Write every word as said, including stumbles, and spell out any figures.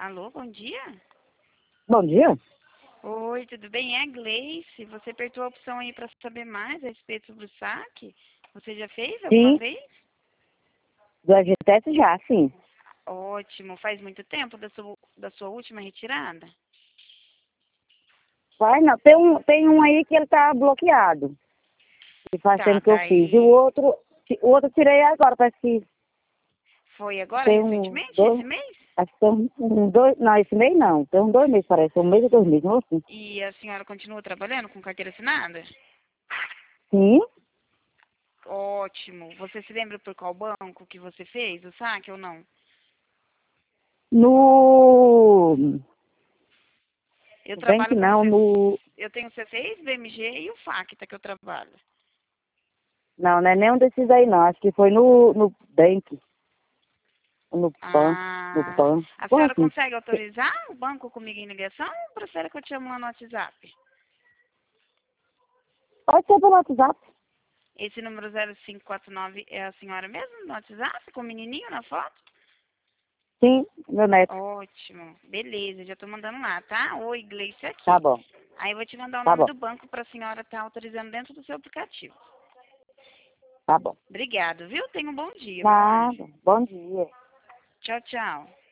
Alô, bom dia? Bom dia. Oi, tudo bem? É a Gleice. Você apertou a opção aí para saber mais a respeito sobre o saque? Você já fez alguma Sim, vez? do F G T S já, sim. Ótimo. Faz muito tempo da sua, da sua última retirada? Vai não, tem um, tem um aí que ele tá bloqueado. E faz Tá, tempo que eu fiz. E o daí outro, o outro eu tirei agora, parece que foi agora, tem um, recentemente, esse dois, mês? acho que tem um, um dois, não, esse mês não, tem um dois meses parece, um mês ou dois meses, não assim. E a senhora continua trabalhando com carteira assinada? Sim, Ótimo. Você se lembra por qual banco que você fez o saque ou não? no, Eu no Bank trabalho com o não, C... no, Eu tenho o C seis, B M G e o Facta que eu trabalho. não, não é nenhum desses aí não, acho que foi no, no Bank, no Pan, no Ah, Pan, a como senhora assim? consegue autorizar o banco comigo em ligação ou prefere que eu te chame lá no WhatsApp? Pode ser pelo WhatsApp, Esse número zero cinco quatro nove é a senhora mesmo no WhatsApp, com o menininho na foto? sim, meu neto, Ótimo, beleza, já tô mandando lá, tá? Oi, Gleice tá aqui. bom, Aí eu vou te mandar o tá nome bom, do banco para a senhora estar autorizando dentro do seu aplicativo. tá bom. Obrigado, viu? Tenha um bom dia, viu, Anjo? Nada, bom dia. Tchau, tchau.